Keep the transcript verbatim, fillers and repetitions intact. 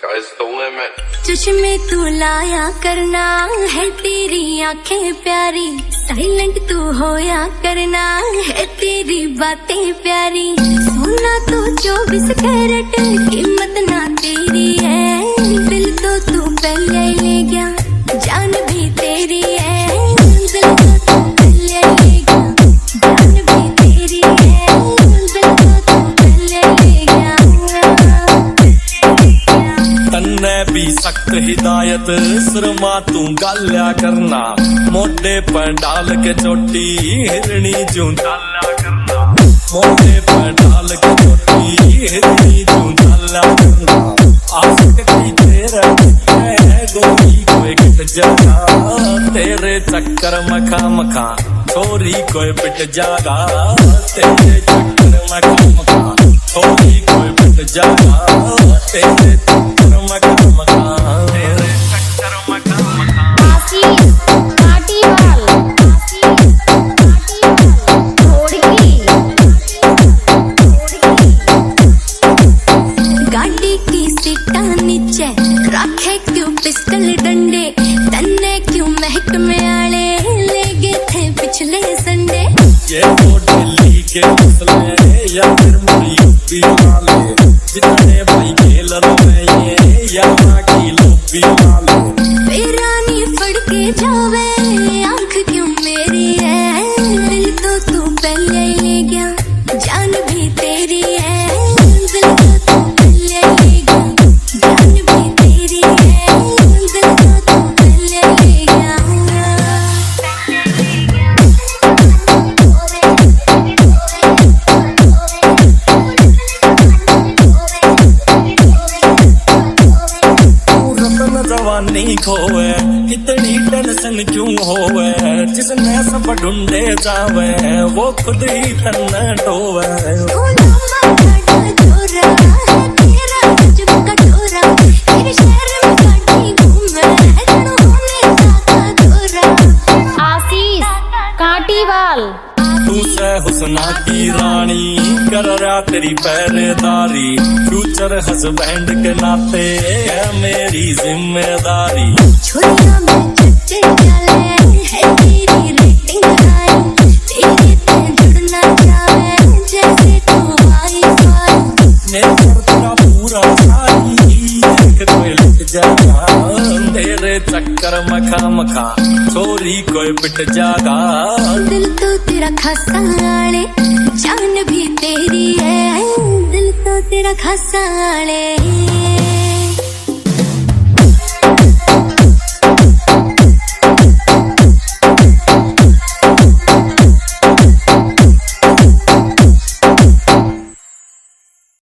Sky's the limit. चश्मे तू लाया करना है तेरी आंखें प्यारी, साइलेंट तू होया करना है तेरी बातें प्यारी। सोना तो चौबीस कैरेट कीमत ना तेरी है, दिल तो तू पहले ले गया जान भी तेरी है। दिल तो तू पहले ले गया जान भी तेरी है, दिल तो तू पहले ले गया। तन्ने भी सख्त हिदायत सुरमा तू गाल्या करना, मोटे पर डाल के चोटी हिरणी जू डाल्या करना, मोटे पर डाल के चोटी हिरणी जू डाल्या करना। आशिक की तेरा गोरी कोई किट जागा, तेरे चक्कर मखा मखा छोरी कोई पिट जागा, तेरे चक्कर मखा मखा छोरी कोई पिट जागा, तेरे चक्कर मखा मखा तेरे चक्कर मखा मखा। आशीष काटीवाल थोड़ी गाड़ी की सीटा नीचे रखे क्यों पिस्टल डंडे, तन्ने क्यों महकमे आले ले गए थे पिछले संडे। ये वो दिल्ली के मसले या फिर मुरी यूपी वाले, जितने भाई खेल रहे ये या माँ की लोबी वाले। बेरानी पड़ के जावे आंख क्यों मेरी है, दिल तो तू पहले ले गया जान भी तेरी है, दिल तो तू पहले ले गया जान भी तेरी है, दिल तो तू पहले ले गया। जवानी खोवे कितनी टेंशन क्यों होवे, जिसने सब ढूंढे जावे वो खुद ही तन ढोवे। आशीष काटीवाल तू से हुस्ना की रानी कर रहा तेरी पहरेदारी, फ्यूचर हस्बैंड के नाते है मेरी जिम्मेदारी। छोरिया में चच्चे चले है तेरी रेटिंग हाई, तेरे पे जुड़ना चाहे जैसे तू वाईफाई। नेचर तेरा पूरा सारी देख कोई लुट जागा, तेरे चक्कर मखा मखा छोरी कोई पिट जागा। दिल तो तेरा खासा आले जान भी तेरी है, दिल तो तेरा खासा आले।